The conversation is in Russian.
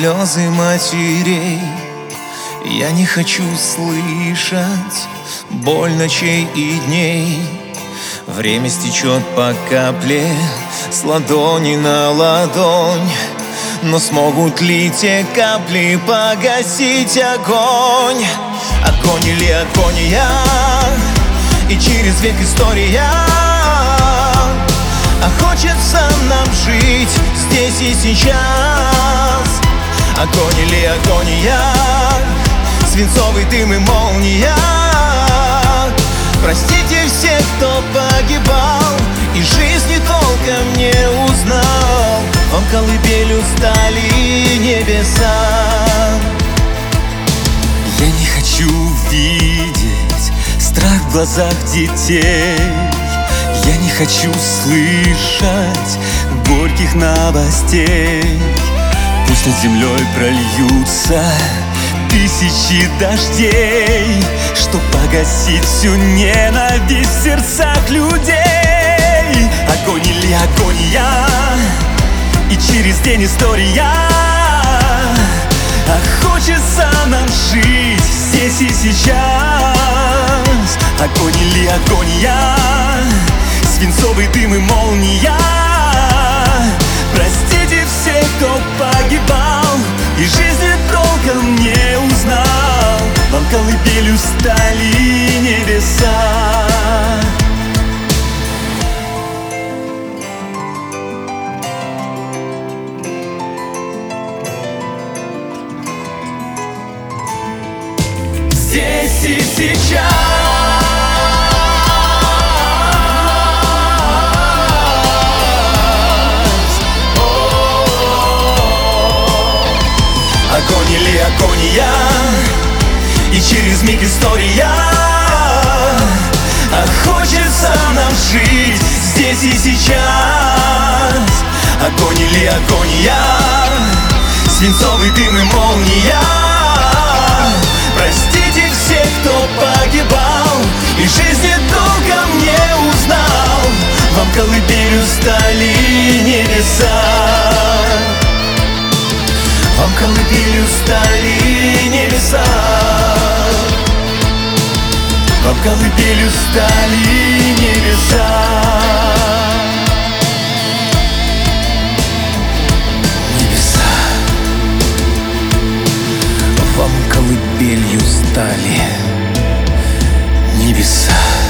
слезы матерей. Я не хочу слышать боль ночей и дней. Время стечет по капле с ладони на ладонь. Но смогут ли те капли погасить огонь? Огонь или агония, и через век история. А хочется нам жить здесь и сейчас. Огонь или агония, свинцовый дым и молния. Простите всех, кто погибал и жизни толком не узнал. Вам колыбелью стали небеса. Я не хочу видеть страх в глазах детей. Я не хочу слышать горьких новостей. Пусть над землей прольются тысячи дождей, чтоб погасить всю ненависть в сердцах людей. Огонь или агония, и через день история. А хочется нам жить здесь и сейчас. Огонь или агония, свинцовый дым и молния. Простите всех, кто погибал и жизни толком не узнал. Вам колыбелью стали небеса. Здесь и сейчас. Огонь или агония, и через миг история. А хочется нам жить здесь и сейчас. Огонь или агония, свинцовый дым и молния. Простите всех, кто погибал и жизни толком не узнал. Вам колыбелью стали небеса. Вам колыбелью стали небеса. Вам колыбелью стали небеса. Небеса. Вам колыбелью стали небеса.